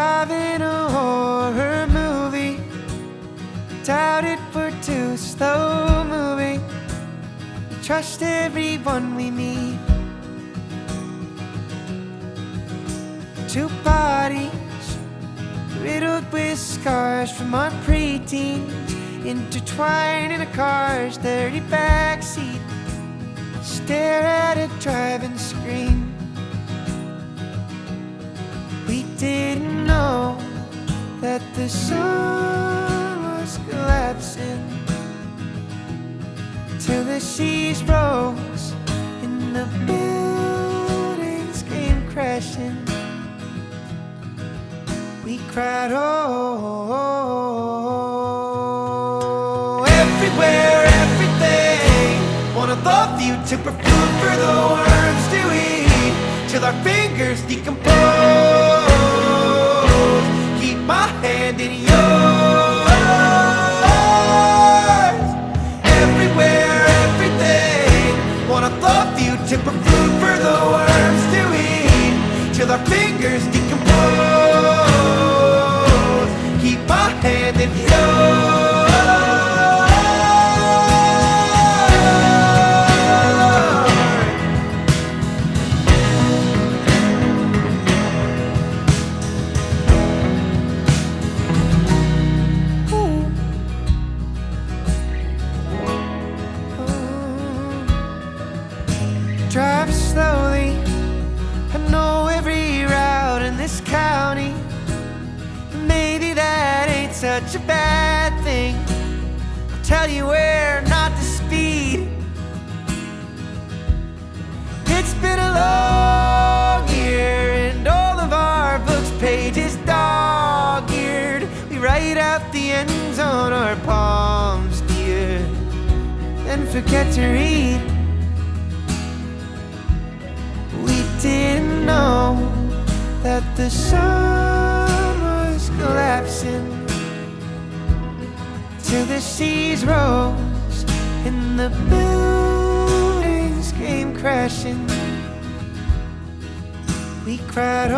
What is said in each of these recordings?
driving a horror movie. Doubt it, we're too slow moving. We trust everyone we meet. Two bodies riddled with scars from our preteens, intertwined in a car's dirty backseat. Stare at a driving screen. We didn't know that the sun was collapsing till the seas rose and the buildings came crashing. We cried, oh, everywhere, everything. Wanna love you, to for food for the worms to eat, till our fingers decompose. Keep my hand in yours. Everywhere, everything. Wanna love you, to for food for the worms to eat, till our fingers decompose. Keep my hand in yours. Drive slowly, I know every route in this county. Maybe that ain't such a bad thing. I'll tell you where not to speed. It's been a long year and all of our books' pages dog-eared. We write out the ends on our palms, dear, then forget to read. Didn't know that the sun was collapsing till the seas rose and the buildings came crashing. We cried,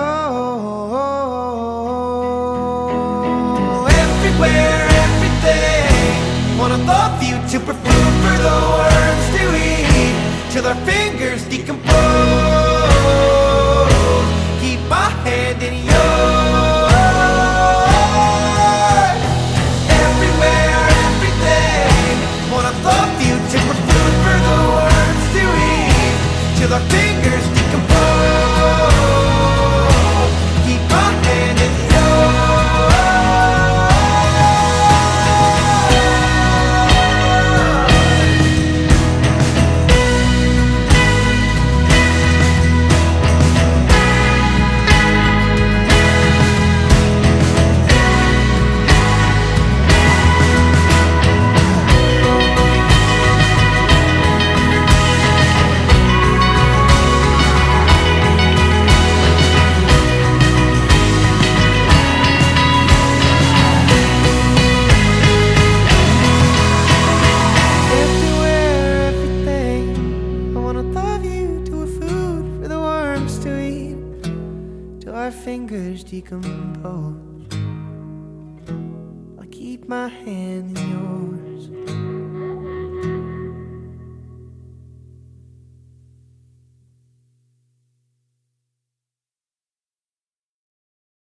oh, everywhere, everything. Wanna love you, to for food for the worms to eat, till our fingers decompose. Keep my hand in yours. Everywhere, everything. Wanna love you, to for food for the worms to eat, till our fingers decompose. Keep my hand in our fingers decompose. I'll keep my hand in